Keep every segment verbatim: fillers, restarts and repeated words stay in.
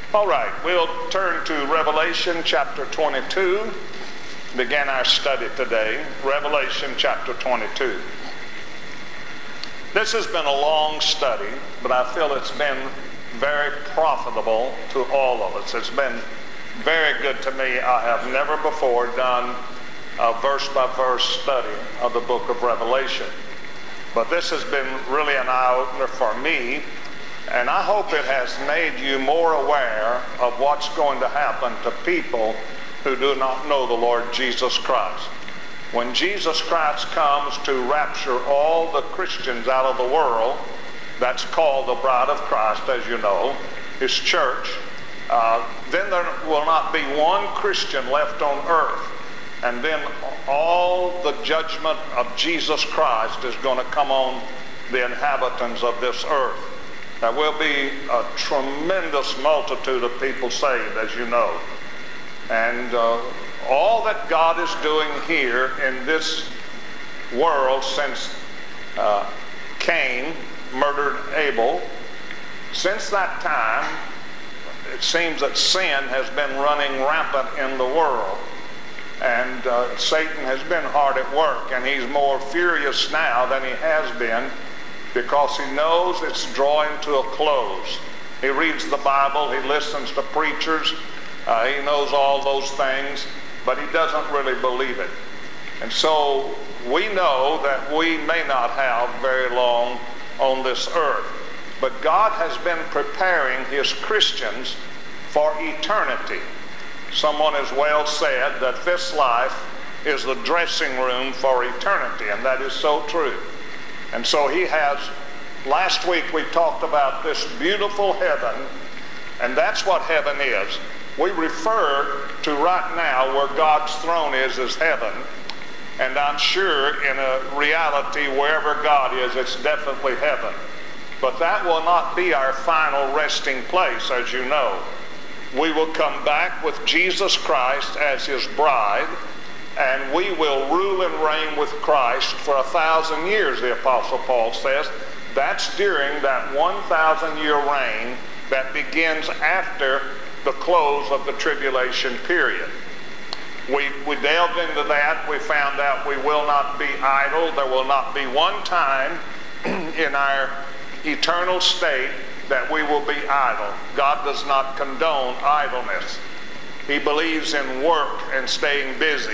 All right, we'll turn to Revelation chapter twenty-two, begin our study today. Revelation chapter twenty-two. This has been a long study, but I feel it's been very profitable to all of us. It's been very good to me. I have never before done a verse-by-verse study of the book of Revelation. But this has been really an eye-opener for me, and I hope it has made you more aware of what's going to happen to people who do not know the Lord Jesus Christ. When Jesus Christ comes to rapture all the Christians out of the world, that's called the bride of Christ, as you know, his church, uh, then there will not be one Christian left on earth. And then all the judgment of Jesus Christ is going to come on the inhabitants of this earth. There will be a tremendous multitude of people saved, as you know. And uh, all that God is doing here in this world since uh, Cain murdered Abel, since that time, it seems that sin has been running rampant in the world. And uh, Satan has been hard at work, and he's more furious now than he has been because he knows it's drawing to a close. He reads the Bible, he listens to preachers, uh, he knows all those things, but he doesn't really believe it. And so we know that we may not have very long on this earth, but God has been preparing his Christians for eternity. Someone has well said that this life is the dressing room for eternity, and that is so true. And so he has, last week we talked about this beautiful heaven, and that's what heaven is. We refer to right now where God's throne is as heaven, and I'm sure in a reality wherever God is, it's definitely heaven. But that will not be our final resting place, as you know. We will come back with Jesus Christ as his bride, and we will rule and reign with Christ for a thousand years, the Apostle Paul says. That's during that one thousand year reign that begins after the close of the tribulation period. We, we delved into that. We found out we will not be idle. There will not be one time in our eternal state that we will be idle. God does not condone idleness. He believes in work and staying busy.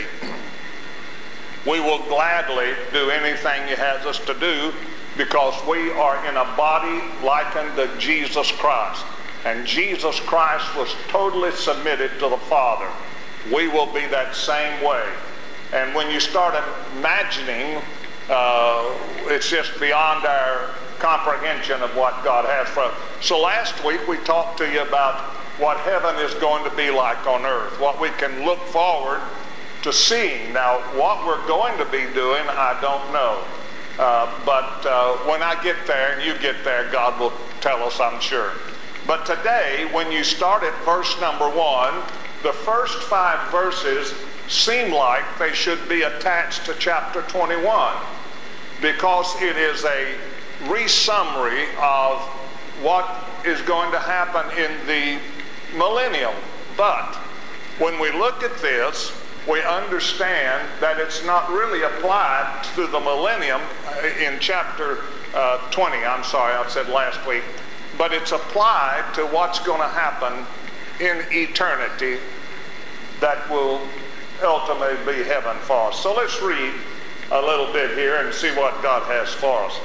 We will gladly do anything he has us to do because we are in a body likened to Jesus Christ. And Jesus Christ was totally submitted to the Father. We will be that same way. And when you start imagining, uh, it's just beyond our comprehension of what God has for us. So last week we talked to you about what heaven is going to be like on earth, what we can look forward to seeing. Now, what we're going to be doing, I don't know. Uh, but uh, when I get there and you get there, God will tell us, I'm sure. But today, when you start at verse number one, the first five verses seem like they should be attached to chapter twenty-one because it is a re-summary of what is going to happen in the millennium. But when we look at this, we understand that it's not really applied to the millennium in chapter uh, twenty. I'm sorry, I said last week. But it's applied to what's going to happen in eternity that will ultimately be heaven for us. So let's read a little bit here and see what God has for us.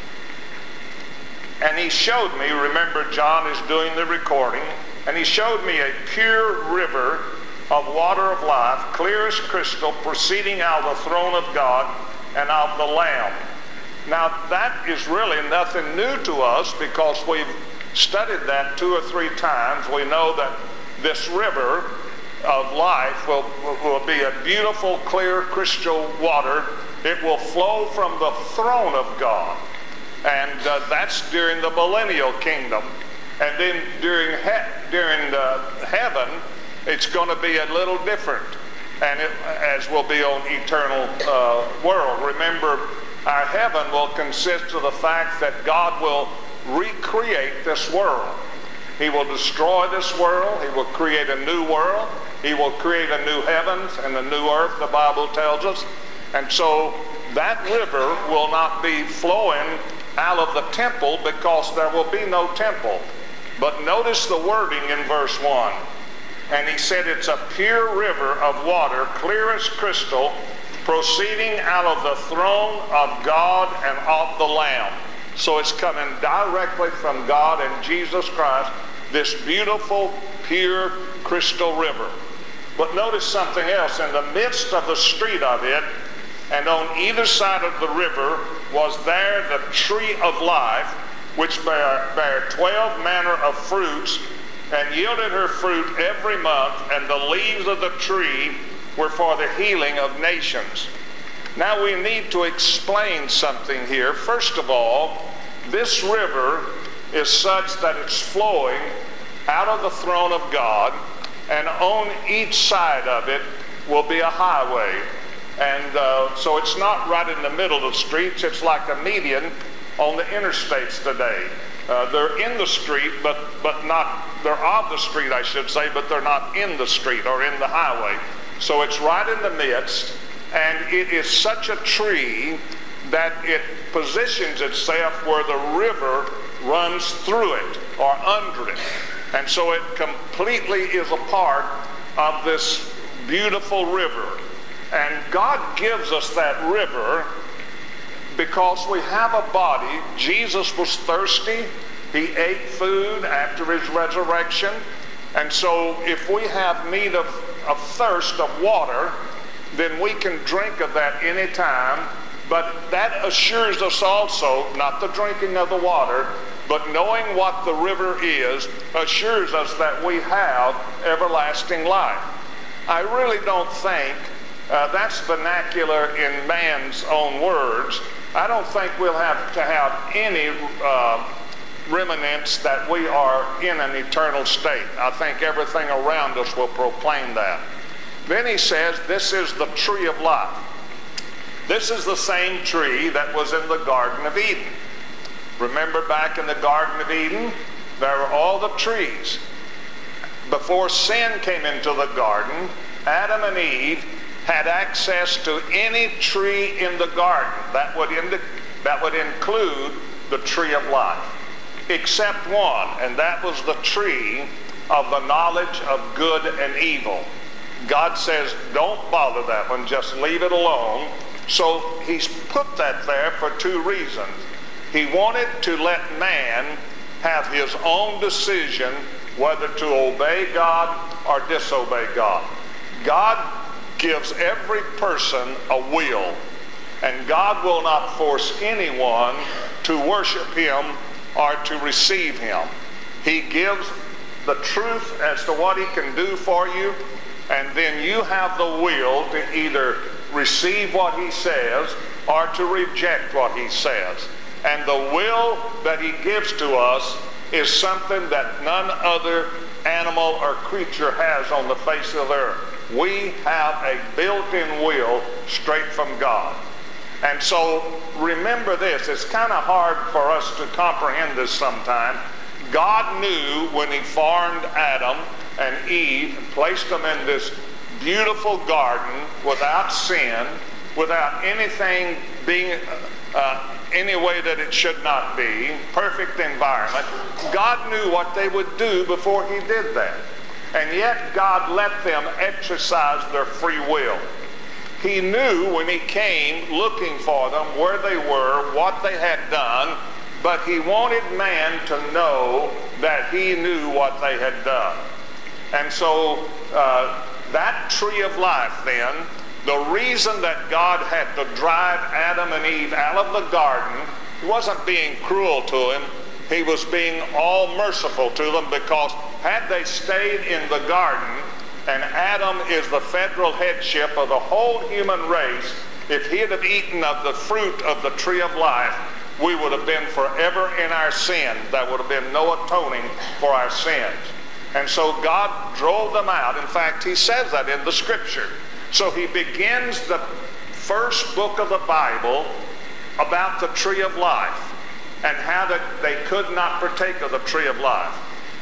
And he showed me, remember John is doing the recording, and he showed me a pure river of water of life, clear as crystal, proceeding out of the throne of God and of the Lamb. Now that is really nothing new to us because we've studied that two or three times. We know that this river of life will, will be a beautiful, clear, crystal water. It will flow from the throne of God. And uh, that's during the millennial kingdom. And then during, he during uh, heaven, it's going to be a little different, and it, as will be on eternal uh, world. Remember, our heaven will consist of the fact that God will recreate this world. He will destroy this world. He will create a new world. He will create a new heavens and a new earth, the Bible tells us. And so that river will not be flowing out of the temple because there will be no temple. But notice the wording in verse one. And he said it's a pure river of water, clear as crystal, proceeding out of the throne of God and of the Lamb. So it's coming directly from God and Jesus Christ, this beautiful, pure, crystal river. But notice something else. In the midst of the street of it, and on either side of the river, was there the tree of life, which bare, bare twelve manner of fruits, and yielded her fruit every month, and the leaves of the tree were for the healing of nations. Now we need to explain something here. First of all, this river is such that it's flowing out of the throne of God, and on each side of it will be a highway. And uh, so it's not right in the middle of the streets. It's like a median on the interstates today. Uh, they're in the street, but, but not, they're of the street, I should say, but they're not in the street or in the highway. So it's right in the midst, and it is such a tree that it positions itself where the river runs through it or under it. And so it completely is a part of this beautiful river. And God gives us that river because we have a body. Jesus was thirsty. He ate food after his resurrection. And so if we have need of, of thirst of water, then we can drink of that any time. But that assures us also, not the drinking of the water, but knowing what the river is, assures us that we have everlasting life. I really don't think uh, that's vernacular in man's own words. I don't think we'll have to have any uh, remnants that we are in an eternal state. I think everything around us will proclaim that. Then he says, this is the tree of life. This is the same tree that was in the Garden of Eden. Remember back in the Garden of Eden, there were all the trees. Before sin came into the garden, Adam and Eve had access to any tree in the garden. That would, indi- that would include the tree of life, except one, and that was the tree of the knowledge of good and evil. God says, don't bother that one, just leave it alone. So he's put that there for two reasons. He wanted to let man have his own decision whether to obey God or disobey God. God gives every person a will, and God will not force anyone to worship him or to receive him. He gives the truth as to what he can do for you, and then you have the will to either receive what he says or to reject what he says. And the will that he gives to us is something that none other animal or creature has on the face of the earth. We have a built-in will straight from God. And so remember this, it's kind of hard for us to comprehend this sometimes. God knew when he formed Adam and Eve and placed them in this beautiful garden without sin, without anything being uh, any way that it should not be, perfect environment. God knew what they would do before he did that. And yet God let them exercise their free will. He knew when he came looking for them where they were, what they had done, but he wanted man to know that he knew what they had done. And so uh, that tree of life then, the reason that God had to drive Adam and Eve out of the garden, he wasn't being cruel to him. He was being all merciful to them, because had they stayed in the garden, and Adam is the federal headship of the whole human race, if he'd have eaten of the fruit of the tree of life, we would have been forever in our sin. There would have been no atoning for our sins. And so God drove them out. In fact, he says that in the scripture. So he begins the first book of the Bible about the tree of life and how that they could not partake of the tree of life.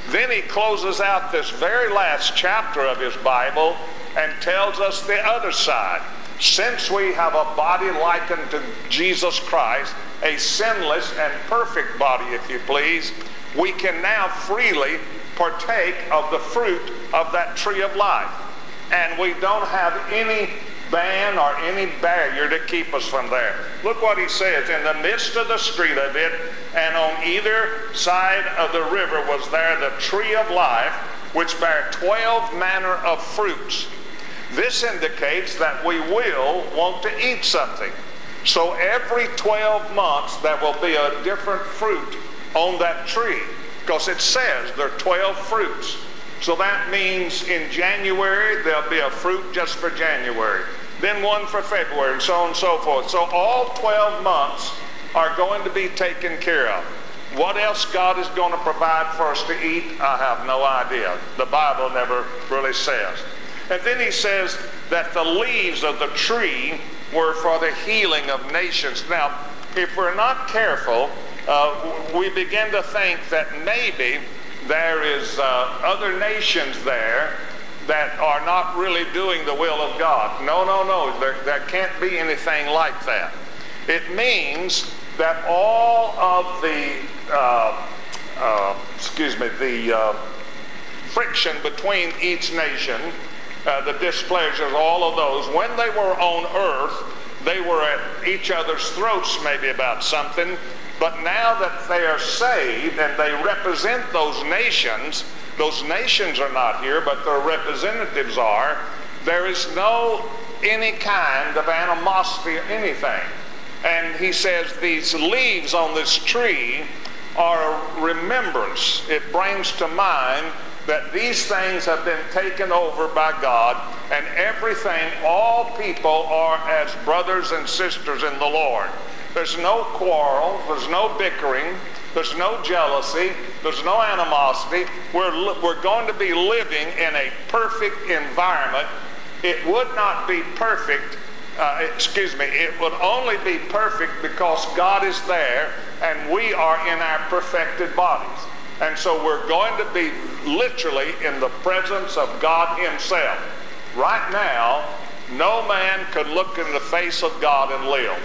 Then he closes out this very last chapter of his Bible and tells us the other side. Since we have a body likened to Jesus Christ, a sinless and perfect body, if you please, we can now freely partake of the fruit of that tree of life. And we don't have any ban or any barrier to keep us from there. Look what he says. In the midst of the street of it, and on either side of the river was there the tree of life, which bare twelve manner of fruits. This indicates that we will want to eat something. So every twelve months there will be a different fruit on that tree, because it says there are twelve fruits. So that means in January there'll be a fruit just for January, then one for February, and so on and so forth. So all twelve months are going to be taken care of. What else God is going to provide for us to eat, I have no idea. The Bible never really says. And then he says that the leaves of the tree were for the healing of nations. Now, if we're not careful, uh, we begin to think that maybe there is uh, other nations there that are not really doing the will of God. No, no, no. There, there can't be anything like that. It means that all of the, uh, uh, excuse me, the uh, friction between each nation, Uh, the displeasures, all of those, when they were on earth, they were at each other's throats maybe about something. But now that they are saved and they represent those nations, those nations are not here, but their representatives are, there is no any kind of animosity or anything. And he says these leaves on this tree are a remembrance. It brings to mind that these things have been taken over by God, and everything, all people are as brothers and sisters in the Lord. There's no quarrel, there's no bickering, there's no jealousy, there's no animosity. We're, we're going to be living in a perfect environment. It would not be perfect, uh, excuse me, it would only be perfect because God is there and we are in our perfected bodies. And so we're going to be literally in the presence of God himself. Right now, no man could look in the face of God and live.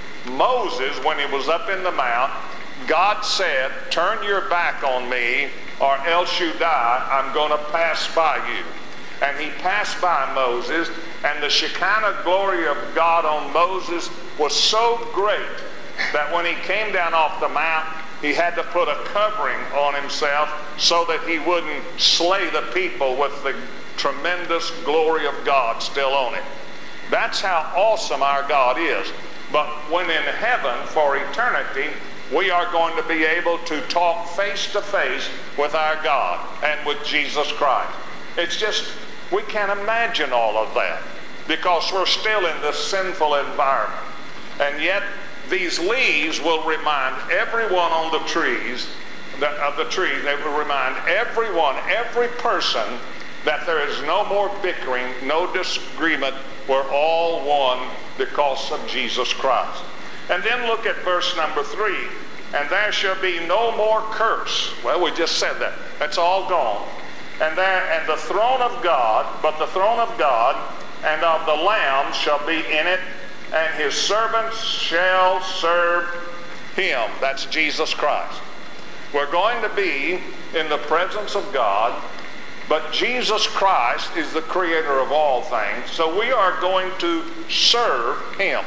Moses, when he was up in the mount, God said, turn your back on me or else you die. I'm going to pass by you. And he passed by Moses, and the Shekinah glory of God on Moses was so great that when he came down off the mount, he had to put a covering on himself so that he wouldn't slay the people with the tremendous glory of God still on him. That's how awesome our God is. But when in heaven for eternity, we are going to be able to talk face to face with our God and with Jesus Christ. It's just, we can't imagine all of that because we're still in this sinful environment. And yet, these leaves will remind everyone on the trees, that, of the tree, they will remind everyone, every person, that there is no more bickering, no disagreement. We're all one because of Jesus Christ. And then look at verse number three. And there shall be no more curse. Well, we just said that. That's all gone. And there, and the throne of God, but the throne of God and of the Lamb shall be in it, and his servants shall serve him. That's Jesus Christ. We're going to be in the presence of God, but Jesus Christ is the creator of all things, so we are going to serve him.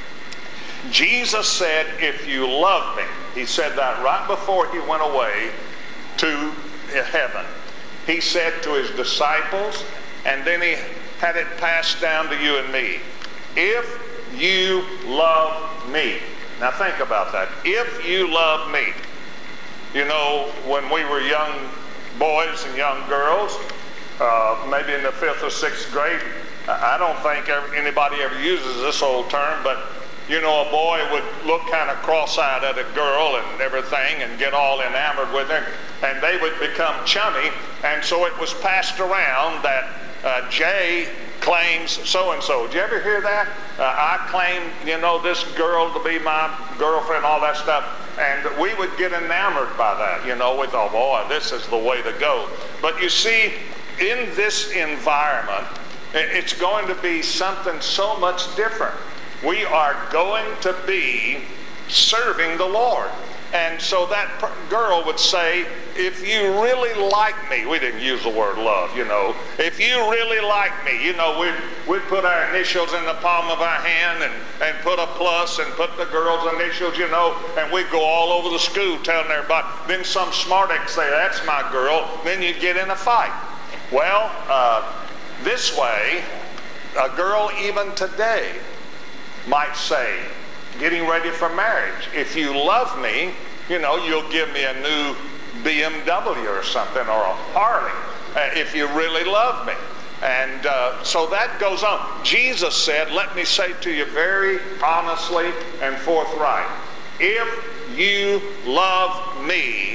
Jesus said, if you love me, he said that right before he went away to heaven. He said to his disciples, and then he had it passed down to you and me. If you love me. Now think about that. If you love me. You know, when we were young boys and young girls, uh, maybe in the fifth or sixth grade, I don't think ever, anybody ever uses this old term, but you know, a boy would look kind of cross-eyed at a girl and everything and get all enamored with her, and they would become chummy, and so it was passed around that uh, Jay claims so-and-so. Did you ever hear that? Uh, I claim, you know, this girl to be my girlfriend, all that stuff. and we would get enamored by that. You know, we thought, boy, this is the way to go. But you see, in this environment, it's going to be something so much different. We are going to be serving the Lord. And so that girl would say, if you really like me, we didn't use the word love, you know. If you really like me, you know, we'd, we'd put our initials in the palm of our hand and, and put a plus and put the girl's initials, you know, and we'd go all over the school telling everybody. Then some smart aleck say, that's my girl. Then you'd get in a fight. Well, uh, this way, a girl even today might say, getting ready for marriage, if you love me, you know, you'll give me a new B M W or something, or a Harley, uh, if you really love me. And uh, so that goes on. Jesus said, let me say to you very honestly and forthright, if you love me,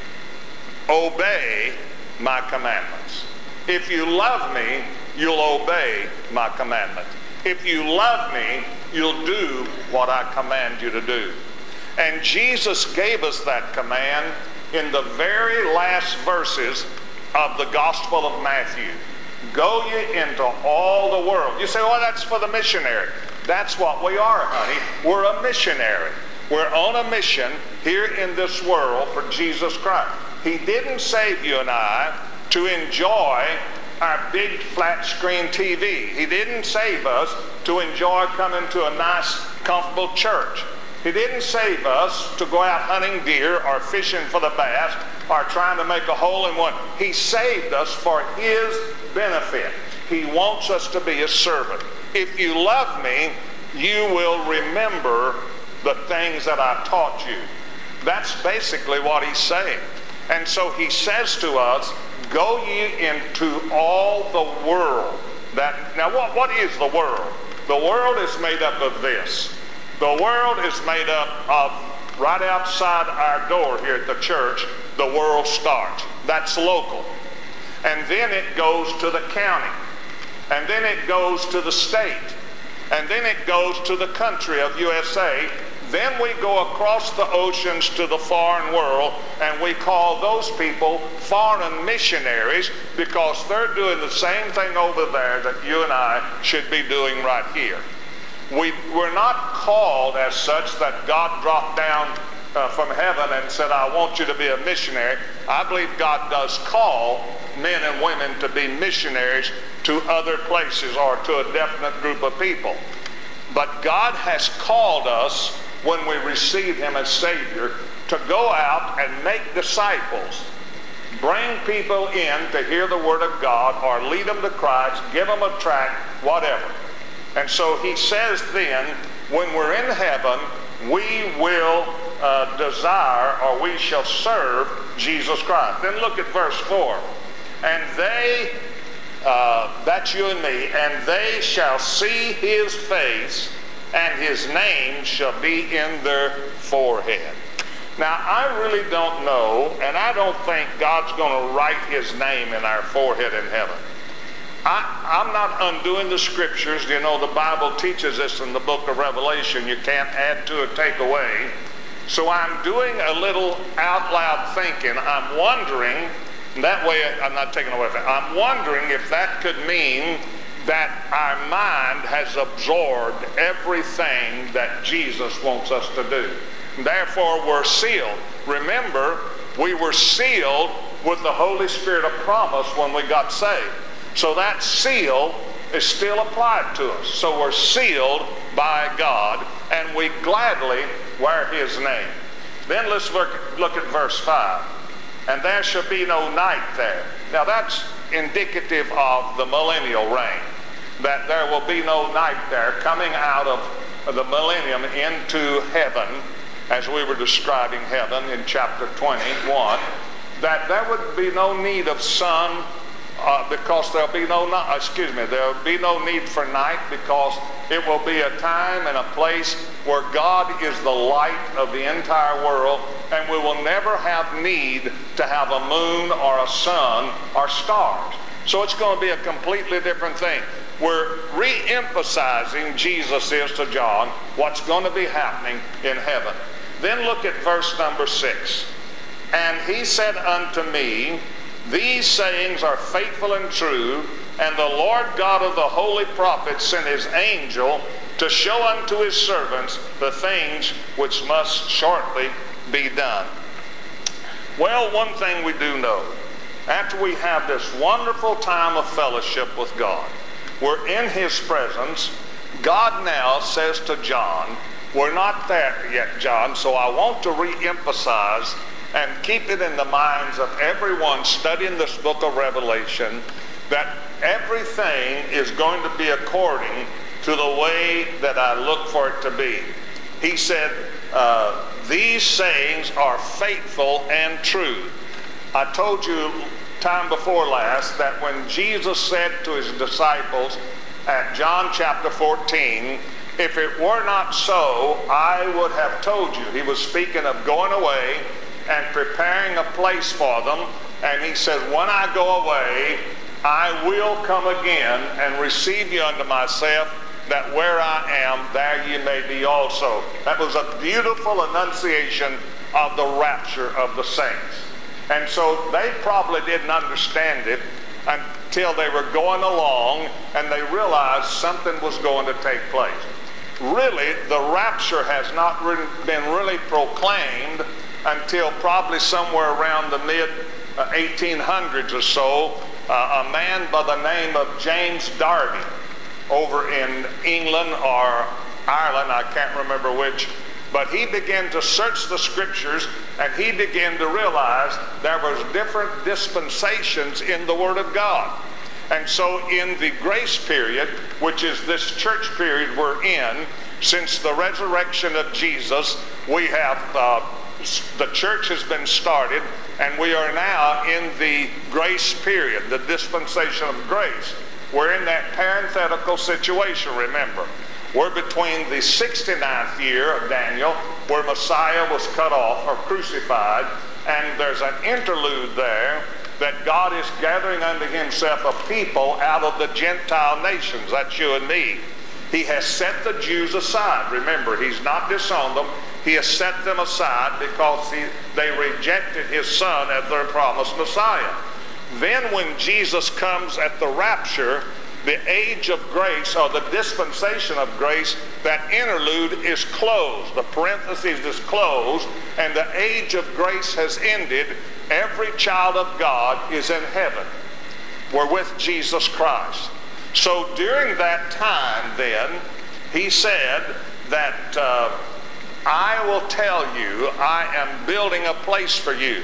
obey my commandments. If you love me, you'll obey my commandments. If you love me, you'll do what I command you to do. And Jesus gave us that command in the very last verses of the Gospel of Matthew. Go ye into all the world. You say, well, that's for the missionary. That's what we are, honey. We're a missionary. We're on a mission here in this world for Jesus Christ. He didn't save you and I to enjoy our big flat screen T V. He didn't save us to enjoy coming to a nice, comfortable church. He didn't save us to go out hunting deer or fishing for the bass or trying to make a hole in one. He saved us for His benefit. He wants us to be a servant. If you love me, you will remember the things that I taught you. That's basically what He's saying. And so He says to us, go ye into all the world. That, now what, what is the world? The world is made up of this. The world is made up of, right outside our door here at the church, the world starts. That's local. And then it goes to the county. And then it goes to the state. And then it goes to the country of U S A. Then we go across the oceans to the foreign world, and we call those people foreign missionaries because they're doing the same thing over there that you and I should be doing right here. We, we're not called as such that God dropped down uh, from heaven and said, I want you to be a missionary. I believe God does call men and women to be missionaries to other places or to a definite group of people. But God has called us, when we receive Him as Savior, to go out and make disciples. Bring people in to hear the Word of God or lead them to Christ, give them a tract, whatever. And so He says then, when we're in heaven, we will uh, desire, or we shall serve Jesus Christ. Then look at verse four. And they, uh, that's you and me, and they shall see His face, and His name shall be in their forehead. Now, I really don't know, and I don't think God's going to write His name in our forehead in heaven. I, I'm not undoing the Scriptures. You know, the Bible teaches us in the book of Revelation, you can't add to or take away. So I'm doing a little out loud thinking. I'm wondering, that way I'm not taking away from it. I'm wondering if that could mean that our mind has absorbed everything that Jesus wants us to do. Therefore, we're sealed. Remember, we were sealed with the Holy Spirit of promise when we got saved. So that seal is still applied to us. So we're sealed by God, and we gladly wear His name. Then let's look, look at verse five. And there shall be no night there. Now that's indicative of the millennial reign, that there will be no night there, coming out of the millennium into heaven, as we were describing heaven in chapter twenty-one, that there would be no need of sun, uh, because there'll be no, excuse me, there'll be no need for night, because it will be a time and a place where God is the light of the entire world, and we will never have need to have a moon or a sun or stars. So it's going to be a completely different thing. We're re-emphasizing, Jesus is to John, what's going to be happening in heaven. Then look at verse number six. And he said unto me, these sayings are faithful and true, and the Lord God of the holy prophets sent his angel to show unto his servants the things which must shortly be done. Well, one thing we do know, after we have this wonderful time of fellowship with God, we're in his presence. God now says to John, we're not there yet, John, so I want to re-emphasize and keep it in the minds of everyone studying this book of Revelation that everything is going to be according to the way that I look for it to be. He said, uh, these sayings are faithful and true. I told you time before last that when Jesus said to his disciples at John chapter fourteen, if it were not so, I would have told you. He was speaking of going away and preparing a place for them. And he said, when I go away, I will come again and receive you unto myself, that where I am, there ye may be also. That was a beautiful enunciation of the rapture of the saints. And so they probably didn't understand it until they were going along and they realized something was going to take place. Really, the rapture has not really been really proclaimed until probably somewhere around the mid eighteen hundreds or so. Uh, a man by the name of James Darby over in England or Ireland, I can't remember which, but he began to search the scriptures and he began to realize there was different dispensations in the Word of God. And so in the grace period, which is this church period we're in, since the resurrection of Jesus, we have, uh, the church has been started, and we are now in the grace period, the dispensation of grace. We're in that parenthetical situation, remember. We're between the sixty-ninth year of Daniel, where Messiah was cut off or crucified, and there's an interlude there that God is gathering unto himself a people out of the Gentile nations. That's you and me. He has set the Jews aside. Remember, he's not disowned them. He has set them aside because he, they rejected his son as their promised Messiah. Then when Jesus comes at the rapture, the age of grace, or the dispensation of grace, that interlude is closed. The parenthesis is closed, and the age of grace has ended. Every child of God is in heaven. We're with Jesus Christ. So during that time then, he said that uh, I will tell you, I am building a place for you.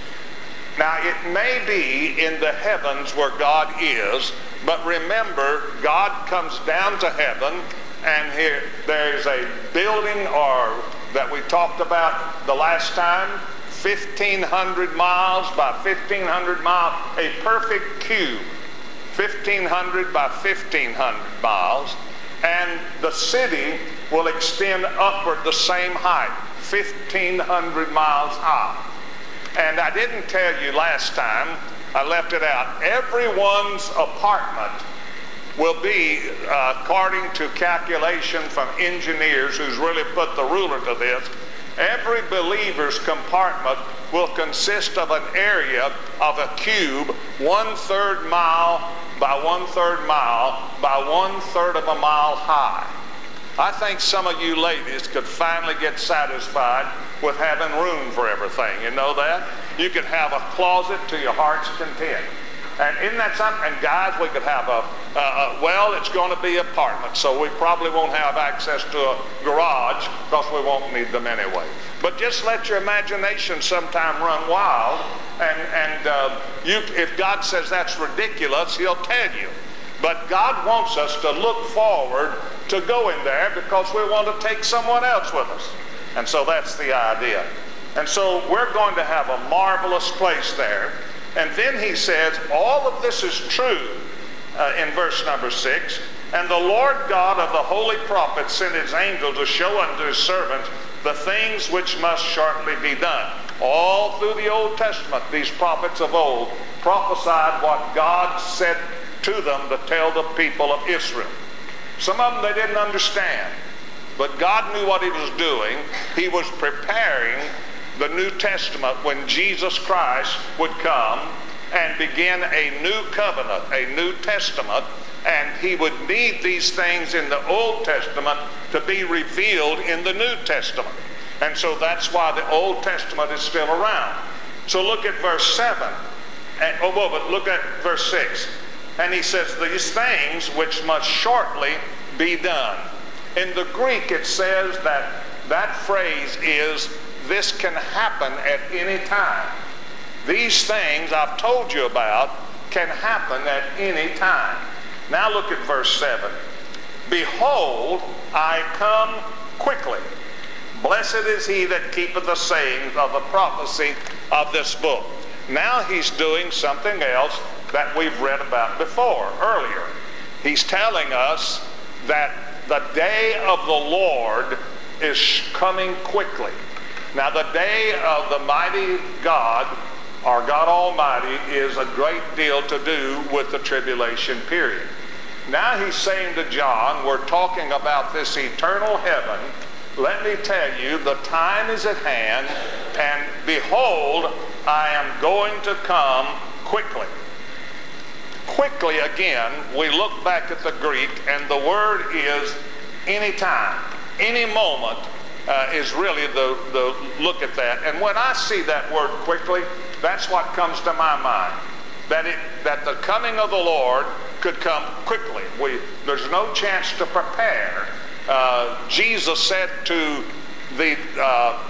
Now it may be in the heavens where God is, but remember, God comes down to heaven, and here there's a building, or that we talked about the last time, fifteen hundred miles by fifteen hundred miles, a perfect cube, fifteen hundred by fifteen hundred miles, and the city will extend upward the same height, fifteen hundred miles high. And I didn't tell you last time, I left it out. Everyone's apartment will be, uh, according to calculation from engineers who's really put the ruler to this, every believer's compartment will consist of an area of a cube one-third mile by one-third mile by one-third of a mile high. I think some of you ladies could finally get satisfied with having room for everything. You know that? You could have a closet to your heart's content. And isn't that something? And guys, we could have a, a, a well, it's going to be apartment, so we probably won't have access to a garage because we won't need them anyway. But just let your imagination sometime run wild, and, and uh, you, if God says that's ridiculous, he'll tell you. But God wants us to look forward to going there because we want to take someone else with us. And so that's the idea. And so we're going to have a marvelous place there. And then he says, all of this is true uh, in verse number six. And the Lord God of the holy prophets sent his angel to show unto his servants the things which must shortly be done. All through the Old Testament, these prophets of old prophesied what God said to them to tell the people of Israel. Some of them they didn't understand. But God knew what he was doing. He was preparing the New Testament when Jesus Christ would come and begin a new covenant, a new testament, and he would need these things in the Old Testament to be revealed in the New Testament. And so that's why the Old Testament is still around. So look at verse seven. And, oh, well, but look at verse six. And he says, these things which must shortly be done. In the Greek it says that that phrase is, this can happen at any time. These things I've told you about can happen at any time. Now look at verse seven. Behold, I come quickly. Blessed is he that keepeth the sayings of the prophecy of this book. Now he's doing something else that we've read about before, earlier. He's telling us that the day of the Lord is coming quickly. Now the day of the mighty God, our God Almighty, is a great deal to do with the tribulation period. Now he's saying to John, we're talking about this eternal heaven. Let me tell you, the time is at hand, and behold, I am going to come quickly. Quickly, again, we look back at the Greek, and the word is any time, any moment uh, is really the, the look at that. And when I see that word quickly, that's what comes to my mind, that it that the coming of the Lord could come quickly. We, there's no chance to prepare. Uh, Jesus said to the uh,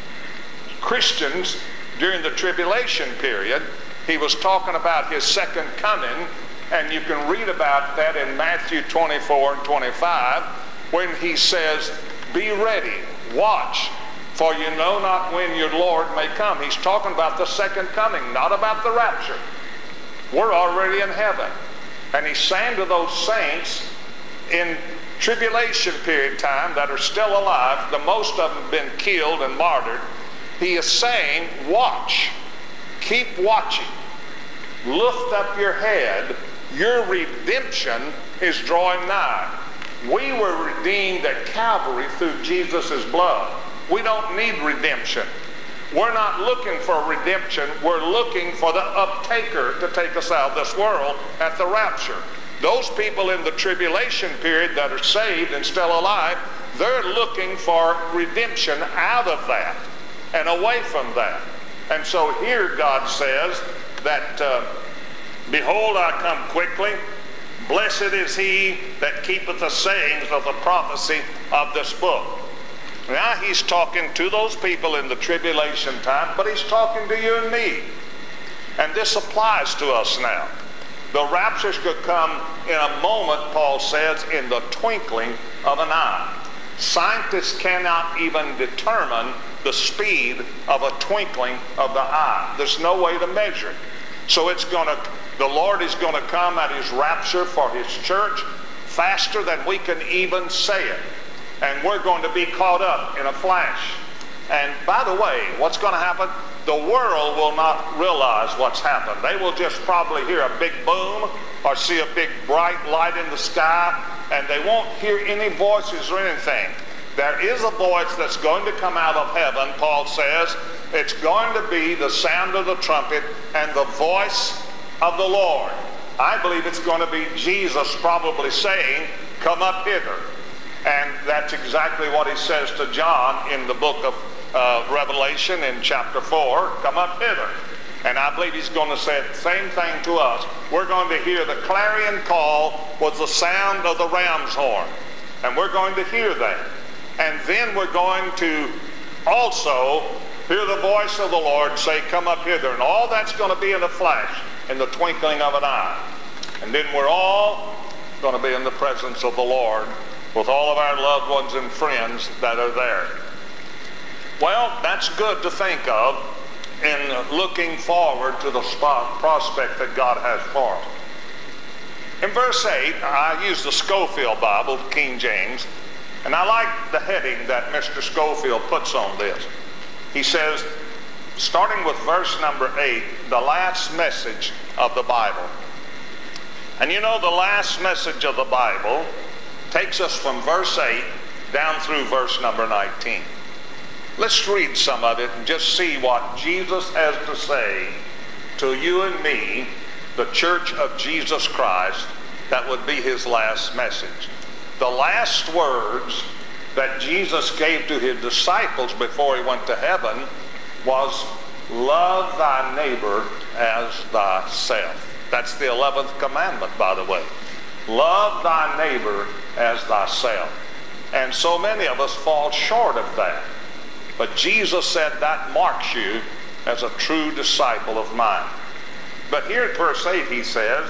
Christians during the tribulation period, he was talking about his second coming, and you can read about that in Matthew twenty-four and twenty-five, when he says, be ready, watch, for you know not when your Lord may come. He's talking about the second coming, not about the rapture. We're already in heaven. And he's saying to those saints in tribulation period time that are still alive, the most of them have been killed and martyred, he is saying, watch, keep watching, lift up your head, your redemption is drawing nigh. We were redeemed at Calvary through Jesus' blood. We don't need redemption. We're not looking for redemption. We're looking for the uptaker to take us out of this world at the rapture. Those people in the tribulation period that are saved and still alive, they're looking for redemption out of that and away from that. And so here God says that, uh, behold, I come quickly. Blessed is he that keepeth the sayings of the prophecy of this book. Now he's talking to those people in the tribulation time, but he's talking to you and me. And this applies to us now. The rapture could come in a moment, Paul says, in the twinkling of an eye. Scientists cannot even determine the speed of a twinkling of the eye. There's no way to measure it. So it's going to, the Lord is going to come at his rapture for his church faster than we can even say it. And we're going to be caught up in a flash. And by the way, what's going to happen? The world will not realize what's happened. They will just probably hear a big boom or see a big bright light in the sky, and they won't hear any voices or anything. There is a voice that's going to come out of heaven, Paul says. It's going to be the sound of the trumpet and the voice of the Lord. I believe it's going to be Jesus probably saying, come up hither. And that's exactly what he says to John in the book of uh, Revelation in chapter four, come up hither. And I believe he's going to say the same thing to us. We're going to hear the clarion call with the sound of the ram's horn. And we're going to hear that. And then we're going to also hear the voice of the Lord say, come up hither. And all that's going to be in a flash, in the twinkling of an eye. And then we're all going to be in the presence of the Lord with all of our loved ones and friends that are there. Well, that's good to think of in looking forward to the spot, prospect that God has for us. In verse eight, I use the Scofield Bible, King James, and I like the heading that Mister Scofield puts on this. He says, starting with verse number eight, the last message of the Bible. And you know, the last message of the Bible takes us from verse eight down through verse number nineteen. Let's read some of it and just see what Jesus has to say to you and me, the church of Jesus Christ. That would be his last message. The last words that Jesus gave to his disciples before he went to heaven was, love thy neighbor as thyself. That's the eleventh commandment, by the way. Love thy neighbor as thyself. And so many of us fall short of that. But Jesus said that marks you as a true disciple of mine. But here at verse eight he says,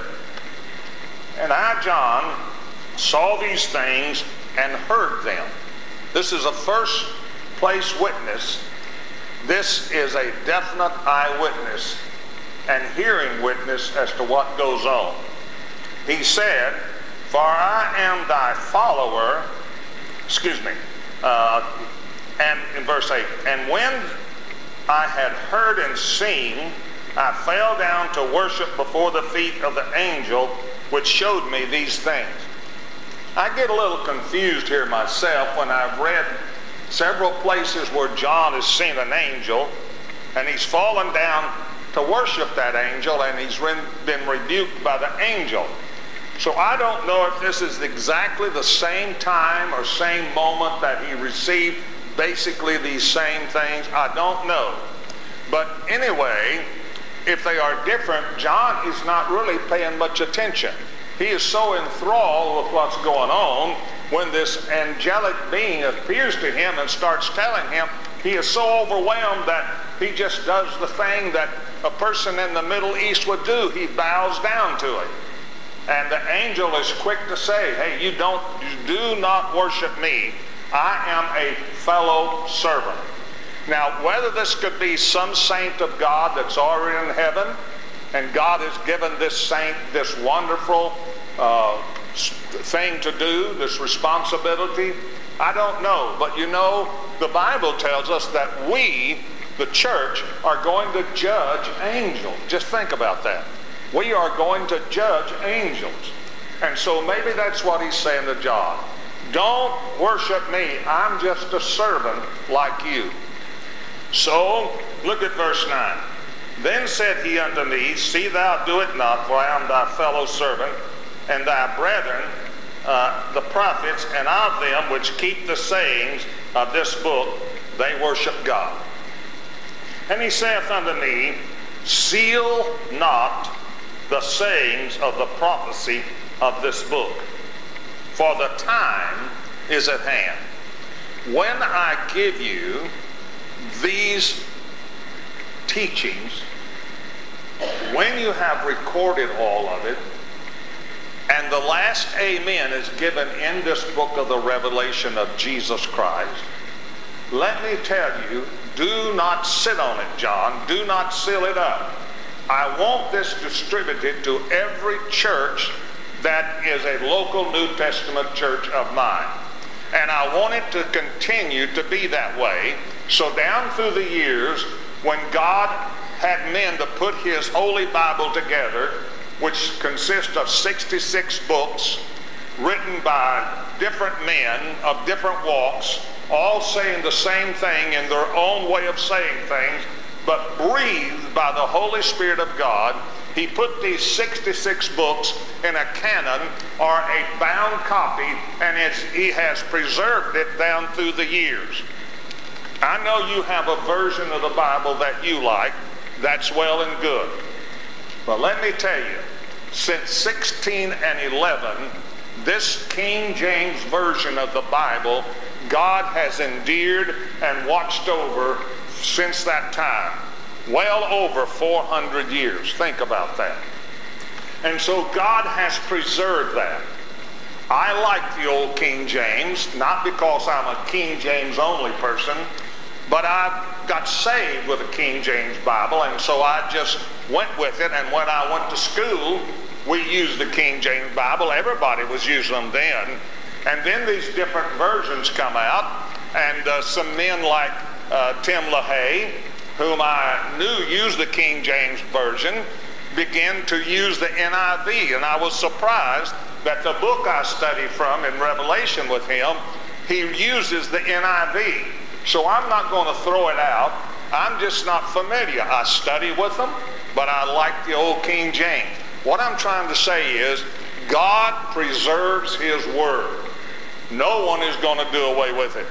and I, John, saw these things and heard them. This is a first place witness. This is a definite eyewitness and hearing witness as to what goes on. He said, for I am thy follower, excuse me, uh, and in verse eight, and when I had heard and seen, I fell down to worship before the feet of the angel which showed me these things. I get a little confused here myself when I've read several places where John has seen an angel and he's fallen down to worship that angel and he's been rebuked by the angel. So I don't know if this is exactly the same time or same moment that he received basically these same things. I don't know. But anyway, if they are different, John is not really paying much attention. He is so enthralled with what's going on when this angelic being appears to him and starts telling him. He is so overwhelmed that he just does the thing that a person in the Middle East would do. He bows down to it. And the angel is quick to say, hey, you don't, you do not worship me. I am a fellow servant. Now, whether this could be some saint of God that's already in heaven, and God has given this saint this wonderful uh, thing to do, this responsibility, I don't know. But you know, the Bible tells us that we, the church, are going to judge angels. Just think about that. We are going to judge angels. And so maybe that's what he's saying to John. Don't worship me. I'm just a servant like you. So, look at verse nine. Then said he unto me, see thou do it not, for I am thy fellow servant, and thy brethren, uh, the prophets, and of them which keep the sayings of this book, they worship God. And he saith unto me, seal not the sayings of the prophecy of this book, for the time is at hand. When I give you these teachings, when you have recorded all of it, and the last amen is given in this book of the revelation of Jesus Christ, let me tell you, do not sit on it, John. Do not seal it up. I want this distributed to every church that is a local New Testament church of mine. And I want it to continue to be that way. So down through the years, when God had men to put his Holy Bible together, which consists of sixty-six books written by different men of different walks, all saying the same thing in their own way of saying things, but breathed by the Holy Spirit of God, he put these sixty-six books in a canon or a bound copy, and it's, he has preserved it down through the years. I know you have a version of the Bible that you like. That's well and good. But let me tell you, since sixteen eleven, this King James version of the Bible, God has endeared and watched over since that time. Well over four hundred years. Think about that. And so God has preserved that. I like the old King James, not because I'm a King James only person, but I got saved with a King James Bible, and so I just went with it. And when I went to school, we used the King James Bible. Everybody was using them then. And then these different versions come out, and uh, some men like uh, Tim LaHaye, whom I knew used the King James Version, began to use the N I V. And I was surprised that the book I studied from in Revelation with him he uses the N I V. So I'm not going to throw it out. I'm just not familiar. I study with them, but I like the old King James. What I'm trying to say is, God preserves his word. No one is going to do away with it.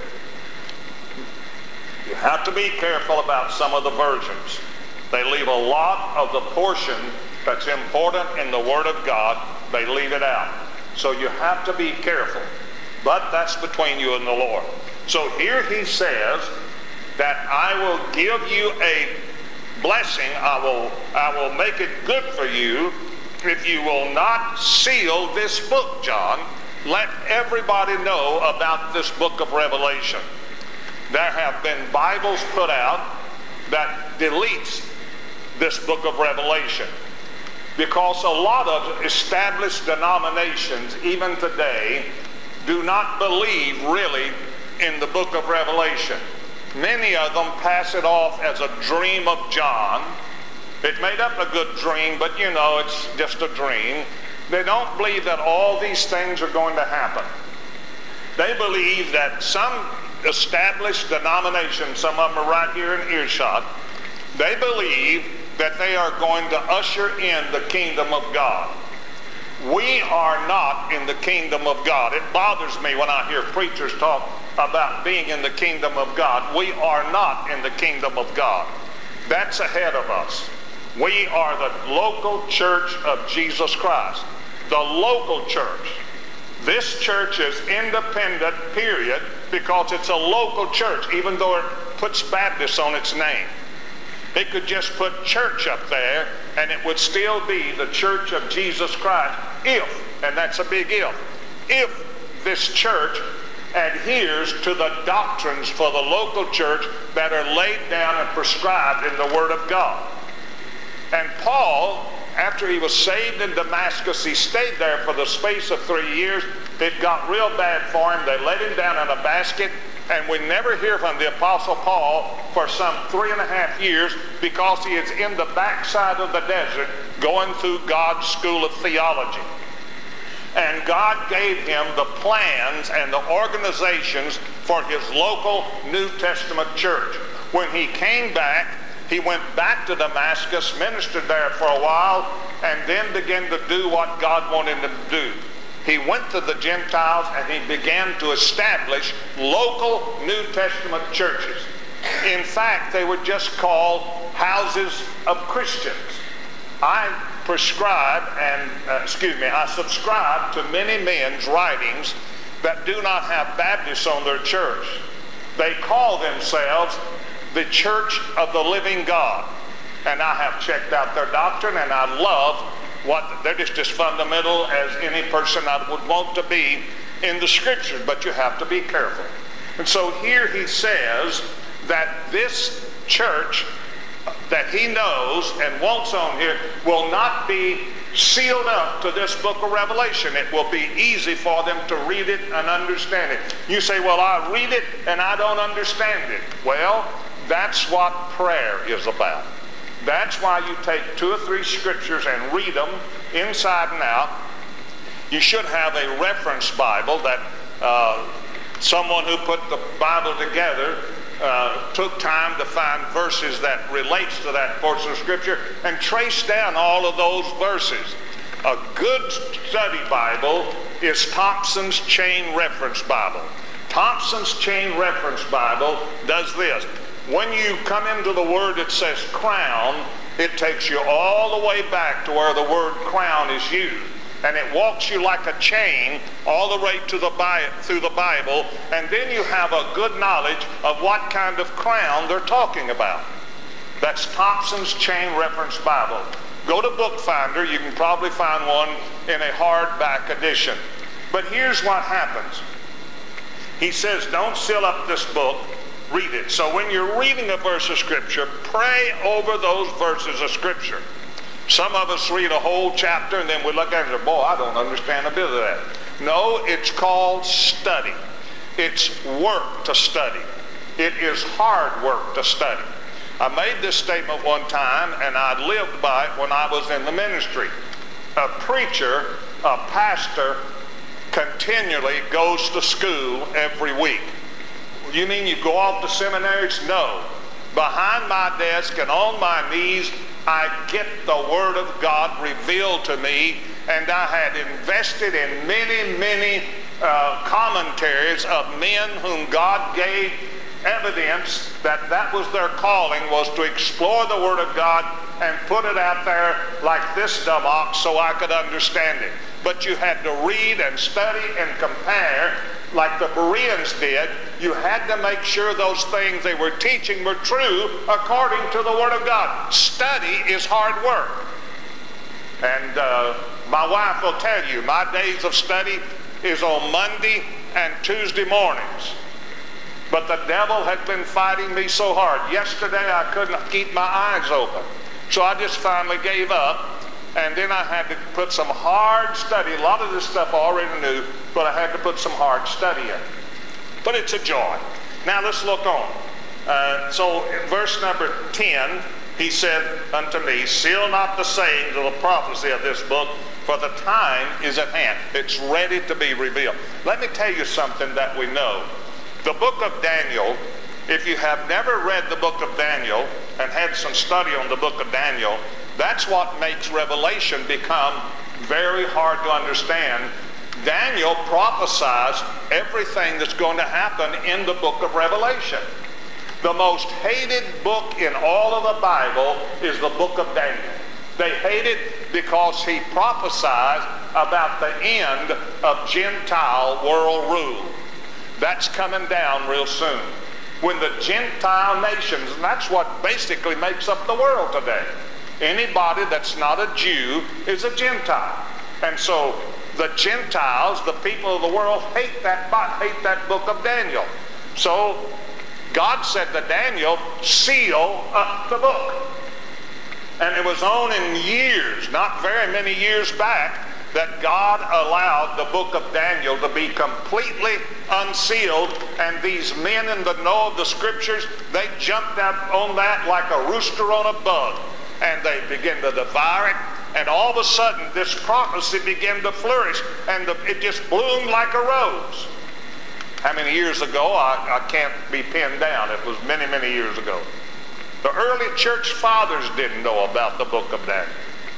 You have to be careful about some of the versions. They leave a lot of the portion that's important in the Word of God. They leave it out. So you have to be careful. But that's between you and the Lord. So here he says that I will give you a blessing. I will, I will make it good for you if you will not seal this book, John. Let everybody know about this book of Revelation. There have been Bibles put out that deletes this book of Revelation, because a lot of established denominations even today do not believe really in the book of Revelation. Many of them pass it off as a dream of John. It made up a good dream, but you know, it's just a dream. They don't believe that all these things are going to happen. They believe that some established denominations, some of them are right here in earshot, they believe that they are going to usher in the kingdom of God. We are not in the kingdom of God. It bothers me when I hear preachers talk about being in the kingdom of God. We are not in the kingdom of God. That's ahead of us. We are the local church of Jesus Christ. The local church. This church is independent, period, because it's a local church, even though it puts Baptist on its name. It could just put church up there, and it would still be the church of Jesus Christ if, and that's a big if, if this church adheres to the doctrines for the local church that are laid down and prescribed in the Word of God. And Paul, after he was saved in Damascus, he stayed there for the space of three years. It got real bad for him. They let him down in a basket, and we never hear from the Apostle Paul for some three and a half years, because he is in the backside of the desert going through God's school of theology. And God gave him the plans and the organizations for his local New Testament church. When he came back, he went back to Damascus, ministered there for a while, and then began to do what God wanted him to do. He went to the Gentiles and he began to establish local New Testament churches. In fact, they were just called houses of Christians. I prescribe and, uh, excuse me, I subscribe to many men's writings that do not have Baptists on their church. They call themselves the Church of the Living God. And I have checked out their doctrine, and I love what, they're just as fundamental as any person I would want to be in the Scriptures, but you have to be careful. And so here he says that this church that he knows and wants on here will not be sealed up to this book of Revelation. It will be easy for them to read it and understand it. You say, well, I read it and I don't understand it. Well, that's what prayer is about. That's why you take two or three scriptures and read them inside and out. You should have a reference Bible that uh, someone who put the Bible together uh, took time to find verses that relates to that portion of Scripture and trace down all of those verses. A good study Bible is Thompson's Chain Reference Bible. Thompson's Chain Reference Bible does this. When you come into the word that says crown, it takes you all the way back to where the word crown is used. And it walks you like a chain all the way to the Bi- through the Bible, and then you have a good knowledge of what kind of crown they're talking about. That's Thompson's Chain Reference Bible. Go to Book Finder. You can probably find one in a hardback edition. But here's what happens. He says, don't seal up this book. Read it. So when you're reading a verse of Scripture, pray over those verses of Scripture. Some of us read a whole chapter and then we look at it and say, boy, I don't understand a bit of that. No, it's called study. It's work to study. It is hard work to study. I made this statement one time, and I lived by it when I was in the ministry. A preacher, a pastor, continually goes to school every week. You mean you go off to seminaries? No. Behind my desk and on my knees, I get the Word of God revealed to me, and I had invested in many, many uh, commentaries of men whom God gave evidence that that was their calling, was to explore the Word of God and put it out there like this dumb ox so I could understand it. But you had to read and study and compare like the Bereans did. You had to make sure those things they were teaching were true according to the Word of God. Study is hard work. And uh, my wife will tell you, my days of study is on Monday and Tuesday mornings. But the devil had been fighting me so hard. Yesterday I couldn't keep my eyes open. So I just finally gave up. And then I had to put some hard study. A lot of this stuff I already knew, but I had to put some hard study in. But it's a joy. Now let's look on. Uh, so in verse number ten, he said unto me, seal not the sayings of the prophecy of this book, for the time is at hand. It's ready to be revealed. Let me tell you something that we know. The book of Daniel, if you have never read the book of Daniel and had some study on the book of Daniel, that's what makes Revelation become very hard to understand. Daniel prophesies everything that's going to happen in the book of Revelation. The most hated book in all of the Bible is the book of Daniel. They hate it because he prophesies about the end of Gentile world rule. That's coming down real soon. When the Gentile nations, and that's what basically makes up the world today. Anybody that's not a Jew is a Gentile. And so the Gentiles, the people of the world, hate that, hate that book of Daniel. So God said to Daniel, seal up the book. And it was on in years, not very many years back, that God allowed the book of Daniel to be completely unsealed, and these men in the know of the scriptures, they jumped out on that like a rooster on a bug, and they began to devour it, and all of a sudden this prophecy began to flourish, and the, it just bloomed like a rose. How many years ago? I, I can't be pinned down. It was many, many years ago. The early church fathers didn't know about the book of Daniel.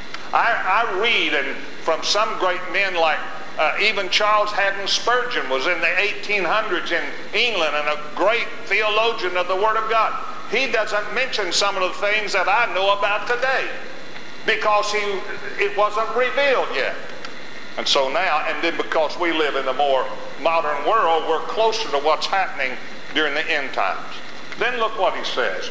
I, I read, and from some great men like uh, even Charles Haddon Spurgeon was in the eighteen hundreds in England and a great theologian of the Word of God. He doesn't mention some of the things that I know about today because he, it wasn't revealed yet. And so now, and then because we live in a more modern world, we're closer to what's happening during the end times. Then look what he says.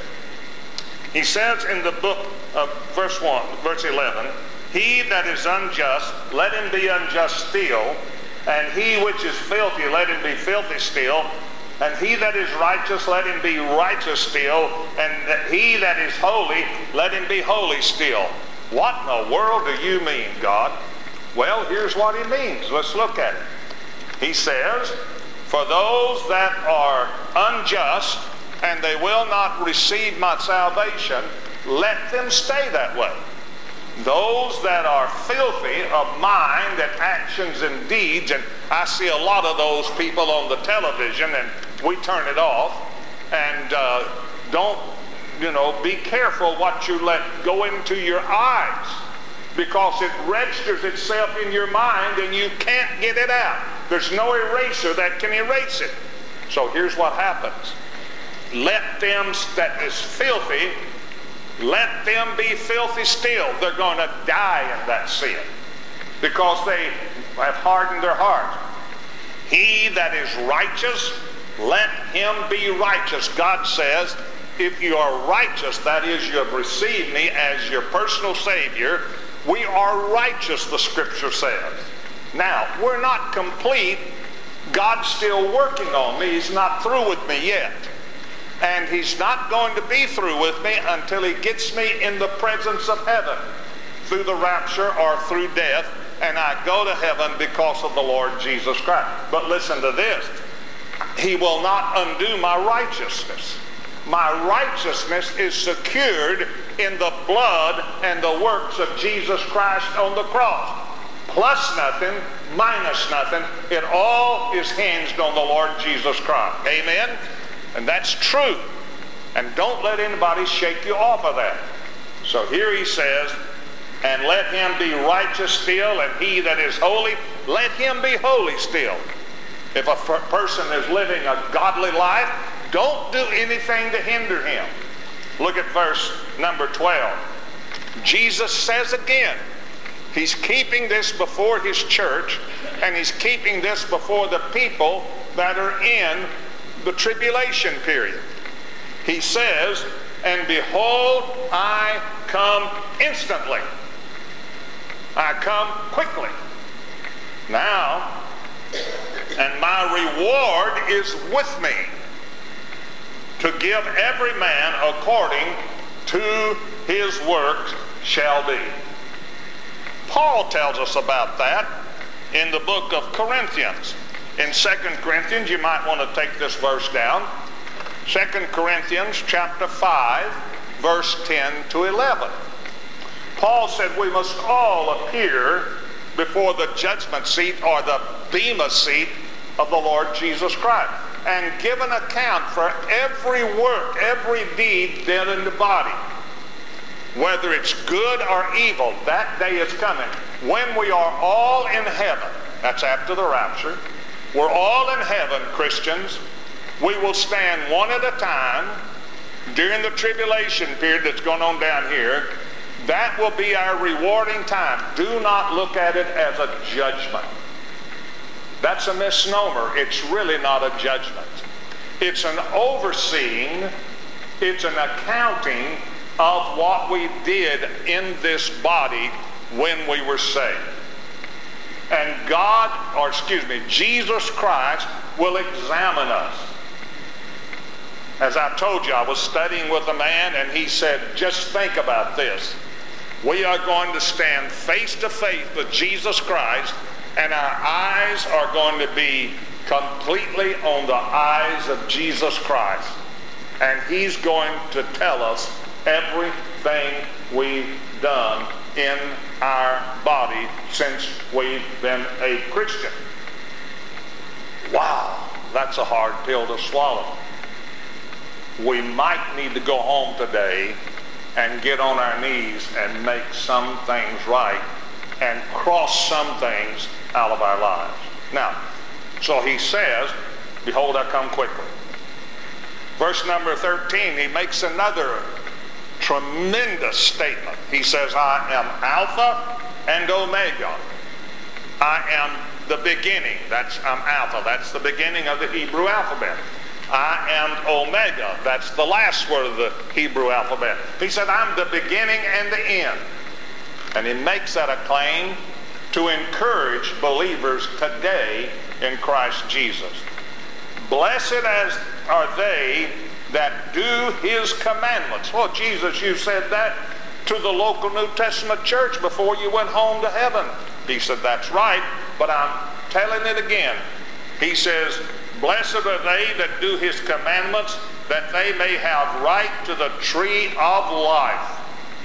He says in the book of verse one, verse eleven, he that is unjust, let him be unjust still, and he which is filthy, let him be filthy still, and he that is righteous, let him be righteous still, and he that is holy, let him be holy still. What in the world do you mean, God? Well, here's what he means. Let's look at it. He says, for those that are unjust, and they will not receive my salvation, let them stay that way. Those that are filthy of mind and actions and deeds, and I see a lot of those people on the television, and we turn it off, and uh, don't, you know, be careful what you let go into your eyes, because it registers itself in your mind and you can't get it out. There's no eraser that can erase it. So here's what happens. Let them that is filthy, let them be filthy still. They're going to die in that sin because they have hardened their heart. He that is righteous, let him be righteous. God says, if you are righteous, that is, you have received me as your personal Savior, we are righteous, the Scripture says. Now, we're not complete. God's still working on me. He's not through with me yet. And he's not going to be through with me until he gets me in the presence of heaven through the rapture or through death, and I go to heaven because of the Lord Jesus Christ. But listen to this. He will not undo my righteousness. My righteousness is secured in the blood and the works of Jesus Christ on the cross. plus nothing, minus nothing. It all is hinged on the Lord Jesus Christ. Amen? And that's true. And don't let anybody shake you off of that. So here he says, and let him be righteous still, and he that is holy, let him be holy still. If a person is living a godly life, don't do anything to hinder him. Look at verse number twelve. Jesus says again, he's keeping this before his church, and he's keeping this before the people that are in the tribulation period. He says, and behold, I come instantly. I come quickly. Now, and my reward is with me, to give every man according to his work shall be. Paul tells us about that in the book of Corinthians. In Second Corinthians, you might want to take this verse down. Second Corinthians chapter five, verse ten to eleven. Paul said we must all appear before the judgment seat, or the bema seat of the Lord Jesus Christ, and give an account for every work, every deed done in the body, whether it's good or evil. That day is coming when we are all in heaven. That's after the rapture. We're all in heaven, Christians. We will stand one at a time during the tribulation period that's going on down here. That will be our rewarding time. Do not look at it as a judgment. That's a misnomer. It's really not a judgment. It's an overseeing, it's an accounting of what we did in this body when we were saved. And God, or excuse me, Jesus Christ will examine us. As I told you, I was studying with a man, and he said, just think about this. We are going to stand face to face with Jesus Christ, and our eyes are going to be completely on the eyes of Jesus Christ. And he's going to tell us everything we've done in our body since we've been a Christian. Wow, that's a hard pill to swallow. We might need to go home today and get on our knees and make some things right and cross some things out of our lives. Now, so he says, behold, I come quickly. Verse number thirteen, he makes another tremendous statement. He says, I am Alpha and Omega. I am the beginning. That's I'm Alpha. That's the beginning of the Hebrew alphabet. I am Omega. That's the last word of the Hebrew alphabet. He said, I'm the beginning and the end. And he makes that a claim to encourage believers today in Christ Jesus. Blessed as are they that do his commandments. Well, Jesus, you said that to the local New Testament church before you went home to heaven. He said, that's right, but I'm telling it again. He says, blessed are they that do his commandments, that they may have right to the tree of life.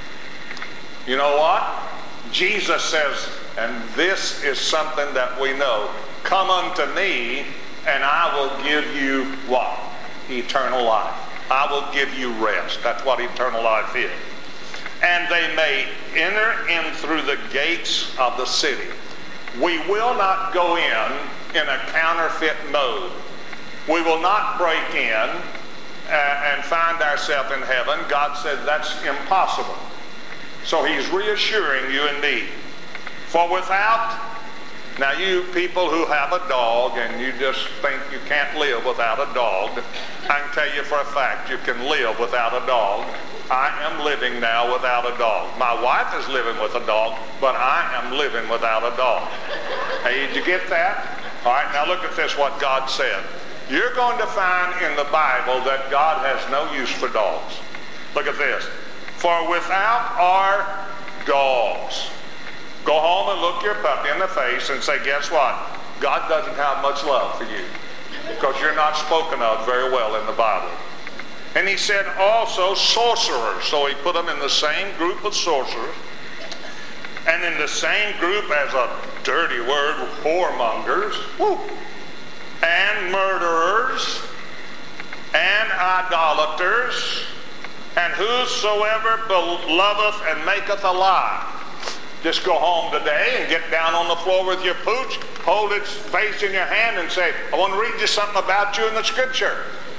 You know what? Jesus says, and this is something that we know, come unto me, and I will give you what? Eternal life. I will give you rest. That's what eternal life is. And they may enter in through the gates of the city. We will not go in in a counterfeit mode. We will not break in uh, and find ourselves in heaven. God said that's impossible. So he's reassuring you and me. For without, now you people who have a dog and you just think you can't live without a dog, I can tell you for a fact you can live without a dog. I am living now without a dog. My wife is living with a dog, but I am living without a dog. Hey, did you get that? All right, now look at this, what God said. You're going to find in the Bible that God has no use for dogs. Look at this. For without are dogs. Go home and look your puppy in the face and say, guess what? God doesn't have much love for you because you're not spoken of very well in the Bible. And he said also sorcerers. So he put them in the same group of sorcerers. And in the same group as a dirty word, whoremongers, whoo, and murderers, and idolaters, and whosoever loveth and maketh a lie. Just go home today and get down on the floor with your pooch, hold its face in your hand and say, I want to read you something about you in the scripture.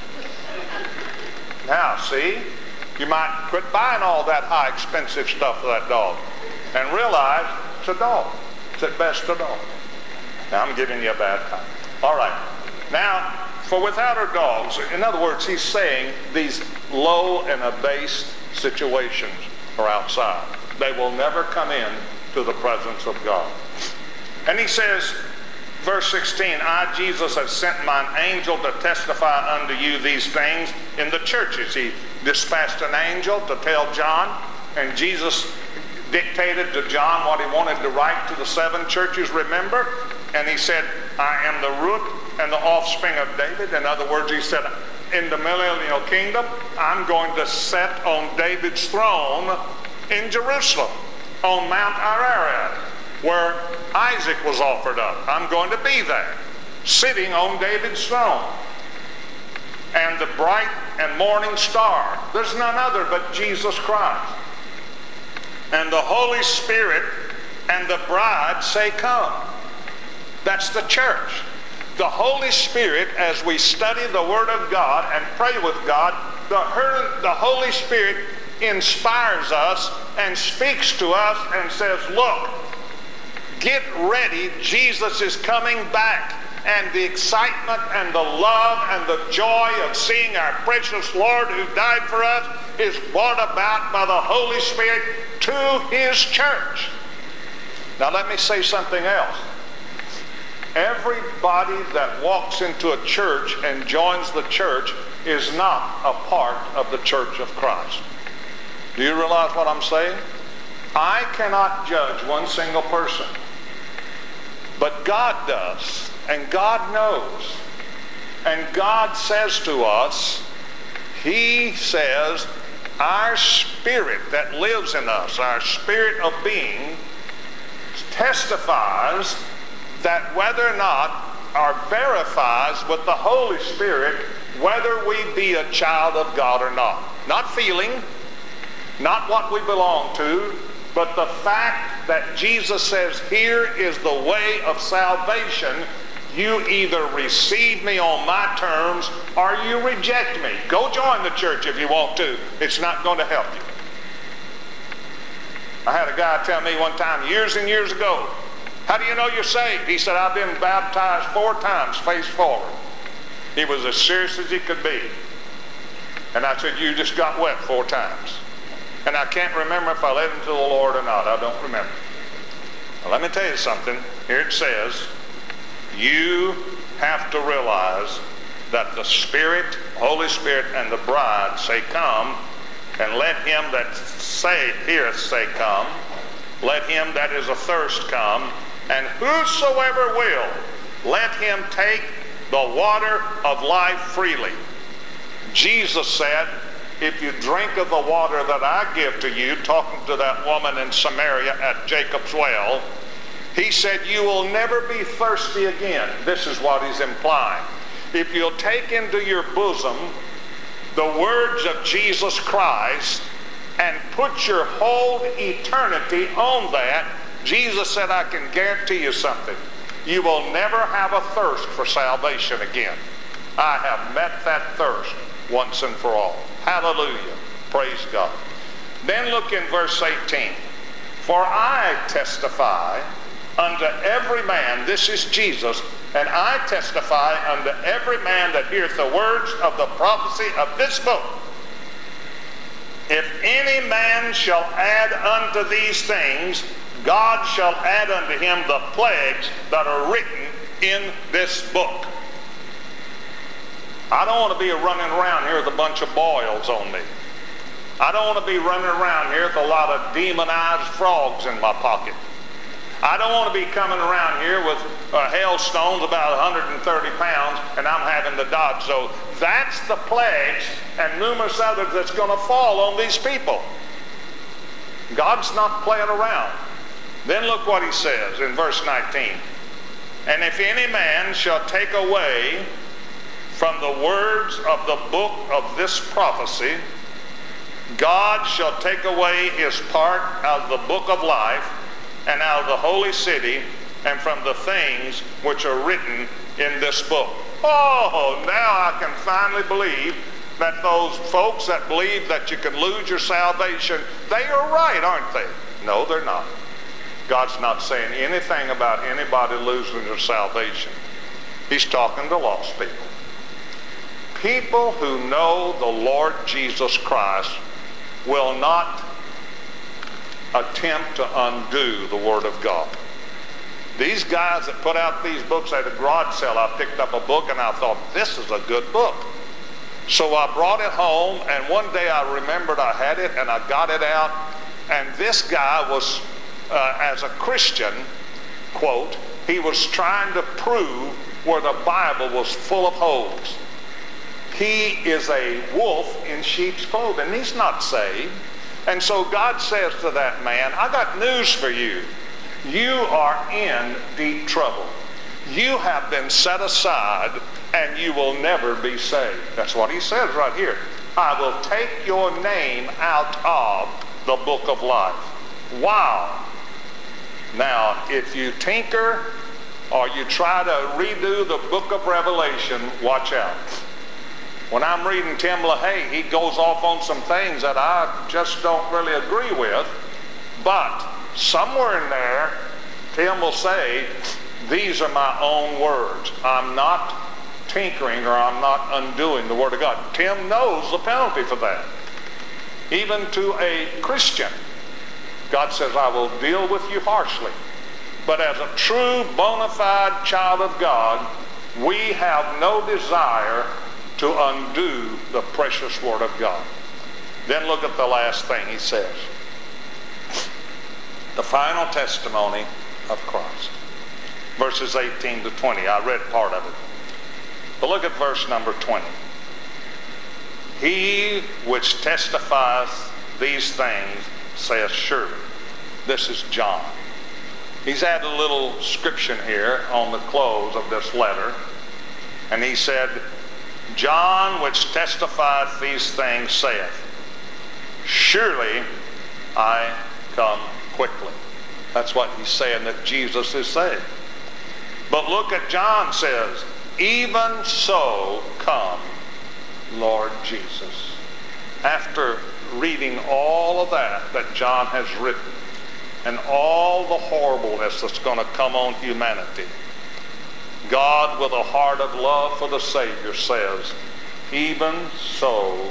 Now, see, you might quit buying all that high expensive stuff for that dog and realize it's a dog. It's at best a dog. Now, I'm giving you a bad time. All right. Now, for without our dogs, in other words, he's saying these low and abased situations are outside. They will never come in to the presence of God. And he says, verse sixteen, I, Jesus, have sent mine angel to testify unto you these things in the churches. He dispatched an angel to tell John, and Jesus dictated to John what he wanted to write to the seven churches, remember? And he said, I am the root and the offspring of David. In other words, he said, in the millennial kingdom, I'm going to set on David's throne in Jerusalem, on Mount Ararat, where Isaac was offered up. I'm going to be there, sitting on David's throne. And the bright and morning star, there's none other but Jesus Christ. And the Holy Spirit and the bride say, come. That's the church. The Holy Spirit, as we study the Word of God and pray with God, the, the Holy Spirit inspires us and speaks to us and says, look, get ready, Jesus is coming back. And the excitement and the love and the joy of seeing our precious Lord who died for us is brought about by the Holy Spirit to His church. Now let me say something else. Everybody that walks into a church and joins the church is not a part of the church of Christ. Do you realize what I'm saying? I cannot judge one single person, but God does. And God knows. And God says to us, He says, our spirit that lives in us, our spirit of being, testifies that whether or not, or verifies with the Holy Spirit, whether we be a child of God or not. Not feeling, not what we belong to, but the fact that Jesus says, here is the way of salvation. You either receive me on my terms or you reject me. Go join the church if you want to. It's not going to help you. I had a guy tell me one time, years and years ago, how do you know you're saved? He said, I've been baptized four times face forward. He was as serious as he could be. And I said, you just got wet four times. And I can't remember if I led him to the Lord or not. I don't remember. Well, let me tell you something. Here it says, you have to realize that the Spirit, Holy Spirit, and the bride say, come, and let him that say, heareth say, come. Let him that is athirst come, and whosoever will, let him take the water of life freely. Jesus said, if you drink of the water that I give to you, talking to that woman in Samaria at Jacob's well, he said, you will never be thirsty again. This is what he's implying. If you'll take into your bosom the words of Jesus Christ and put your whole eternity on that, Jesus said, I can guarantee you something. You will never have a thirst for salvation again. I have met that thirst once and for all. Hallelujah. Praise God. Then look in verse eighteen. For I testify unto every man, this is Jesus, and I testify unto every man that heareth the words of the prophecy of this book. If any man shall add unto these things, God shall add unto him the plagues that are written in this book. I don't want to be running around here with a bunch of boils on me. I don't want to be running around here with a lot of demonized frogs in my pocket. I don't want to be coming around here with uh, hailstones about one hundred thirty pounds and I'm having to dodge those. That's the plagues and numerous others that's going to fall on these people. God's not playing around. Then look what he says in verse nineteen. And if any man shall take away from the words of the book of this prophecy, God shall take away his part out of the book of life and out of the holy city and from the things which are written in this book. Oh, now I can finally believe that those folks that believe that you can lose your salvation, they are right, aren't they? No, they're not. God's not saying anything about anybody losing their salvation. He's talking to lost people. People who know the Lord Jesus Christ will not attempt to undo the Word of God. These guys that put out these books at a garage sale, I picked up a book and I thought, this is a good book. So I brought it home, and one day I remembered I had it and I got it out, and this guy was, uh, as a Christian, quote, he was trying to prove where the Bible was full of holes. He is a wolf in sheep's clothing. He's not saved. And so God says to that man, I got news for you. You are in deep trouble. You have been set aside and you will never be saved. That's what he says right here. I will take your name out of the book of life. Wow. Now, if you tinker or you try to redo the book of Revelation, watch out. When I'm reading Tim LaHaye, he goes off on some things that I just don't really agree with. But somewhere in there, Tim will say, these are my own words. I'm not tinkering or I'm not undoing the Word of God. Tim knows the penalty for that. Even to a Christian, God says, I will deal with you harshly. But as a true bona fide child of God, we have no desire to undo the precious Word of God. Then look at the last thing he says. The final testimony of Christ. Verses eighteen to twenty. I read part of it. But look at verse number twenty. He which testifieth these things saith surely. This is John. He's added a little scripture here on the close of this letter. And he said, John which testifieth these things saith, surely I come quickly. That's what he's saying that Jesus is saying. But look at John says, even so come, Lord Jesus. After reading all of that that John has written and all the horribleness that's going to come on humanity, God, with a heart of love for the Savior, says, even so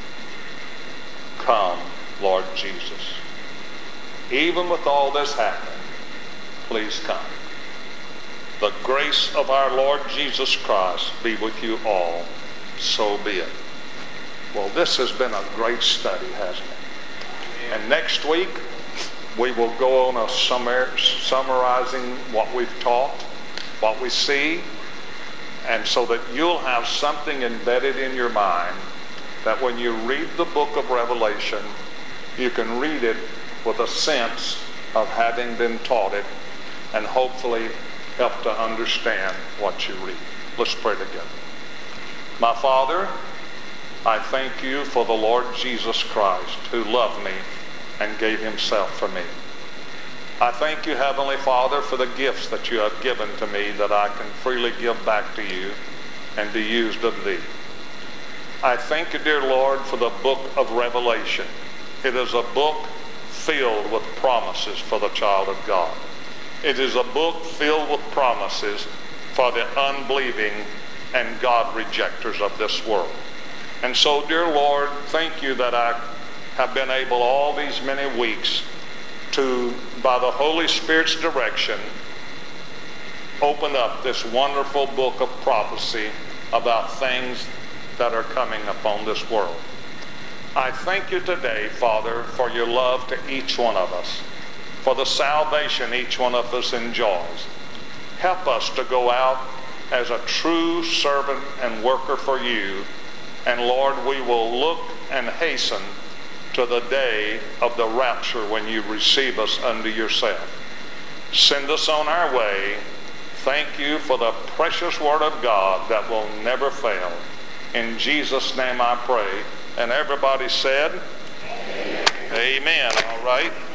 come, Lord Jesus. Even with all this happening, please come. The grace of our Lord Jesus Christ be with you all. So be it. Well, this has been a great study, hasn't it? And next week, we will go on a summar, summarizing what we've taught, what we see, and so that you'll have something embedded in your mind that when you read the book of Revelation, you can read it with a sense of having been taught it and hopefully help to understand what you read. Let's pray together. My Father, I thank you for the Lord Jesus Christ who loved me and gave himself for me. I thank you, Heavenly Father, for the gifts that you have given to me that I can freely give back to you and be used of thee. I thank you, dear Lord, for the book of Revelation. It is a book filled with promises for the child of God. It is a book filled with promises for the unbelieving and God rejectors of this world. And so, dear Lord, thank you that I have been able all these many weeks to, by the Holy Spirit's direction, open up this wonderful book of prophecy about things that are coming upon this world. I thank you today, Father, for your love to each one of us, for the salvation each one of us enjoys. Help us to go out as a true servant and worker for you, and Lord, we will look and hasten to the day of the rapture when you receive us unto yourself. Send us on our way. Thank you for the precious word of God that will never fail. In Jesus' name I pray. And everybody said, Amen. Amen. All right.